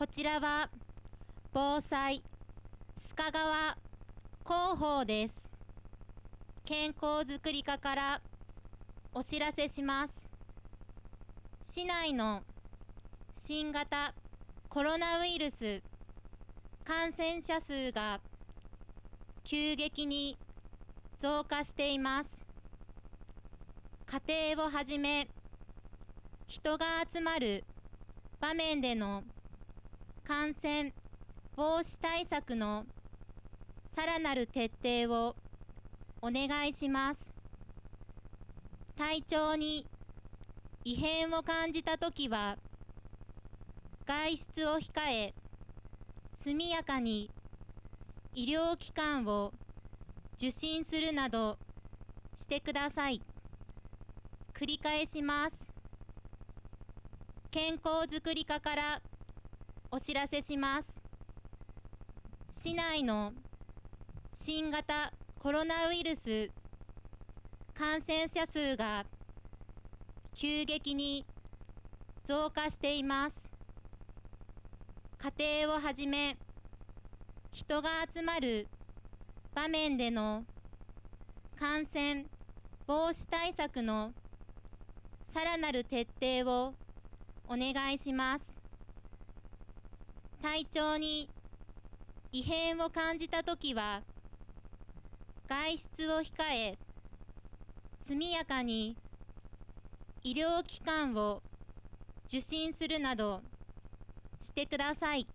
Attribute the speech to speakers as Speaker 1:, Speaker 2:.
Speaker 1: こちらは防災須賀川広報です。健康づくり課からお知らせします。市内の新型コロナウイルス感染者数が急激に増加しています。家庭をはじめ人が集まる場面での感染防止対策のさらなる徹底をお願いします。体調に異変を感じたときは外出を控え、速やかに医療機関を受診するなどしてください。繰り返します。健康づくり課からお知らせします。市内の新型コロナウイルス感染者数が急激に増加しています。家庭をはじめ人が集まる場面での感染防止対策のさらなる徹底をお願いします。体調に異変を感じたときは外出を控え、速やかに医療機関を受診するなどしてください。